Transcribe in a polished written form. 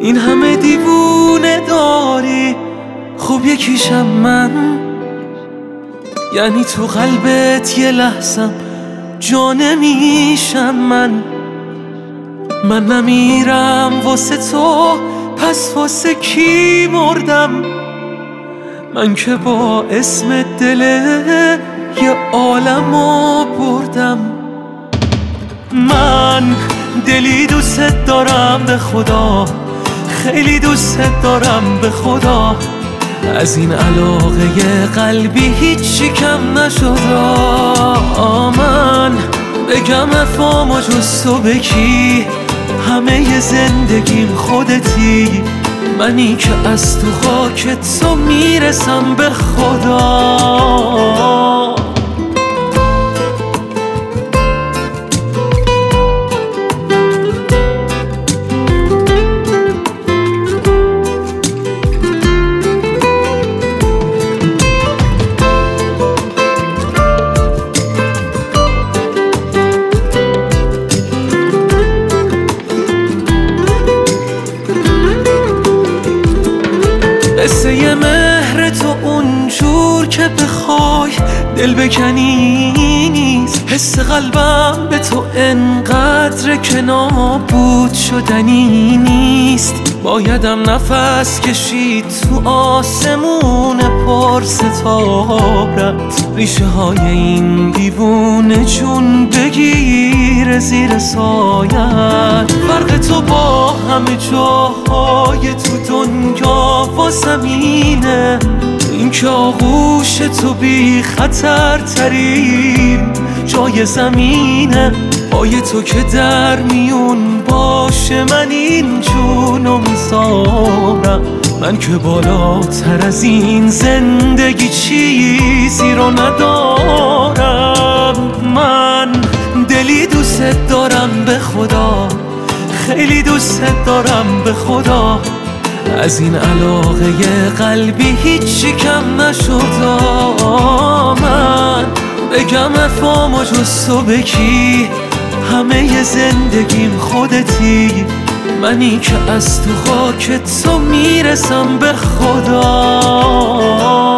این همه دیوونه داری، خب یکیشم من. یعنی تو قلبت یه لحظم جا نمیشم من نمیرم واسه تو، پس واسه کی مردم؟ من که با اسم دل یه عالمو بردم. من دلی دوست دارم به خدا، خیلی دوست دارم به خدا. از این علاقه قلبی هیچی کم نشد. من بگم افامو جز تو به کی؟ همه زندگیم خودتی، منی که از تو خاک تو میرسم به خدا. قصه ی مهر تو اونجور که بخوای دل بکنی نیست. حس قلبم به تو انقدر که نابود شدنی نیست. بایدم نفس کشید تو آسمون پر ستارت، ریشه های این دیوونه جون بگیر زیر سایت. فرق تو با همه جاهای تو دنیا و زمینه، این که آغوش تو بی خطر ترین جای زمینه. پای تو که در میون باشه من این جونو میذارم. من که بالاتر از این زندگی چیزی رو ندارم. من دلی دوست دارم به خدا، خیلی دوست دارم به خدا. از این علاقه قلبی هیچی کم نشد. من بگم افامو جز تو به کی؟ همه زندگیم خودتی، منی که از تو خاک تو میرسم به خدا.